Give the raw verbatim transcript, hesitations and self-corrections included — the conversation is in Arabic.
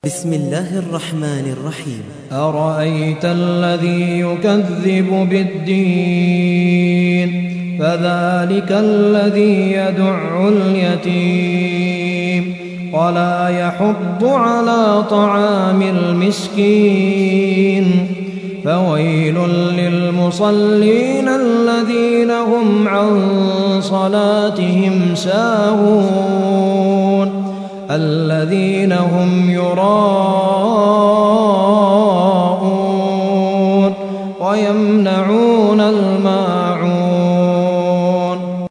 بسم الله الرحمن الرحيم. أرأيت الذي يكذب بالدين فذلك الذي يدع اليتيم ولا يحض على طعام المسكين فويل للمصلين الذين هم عن صلاتهم ساهون الذين هم يراءون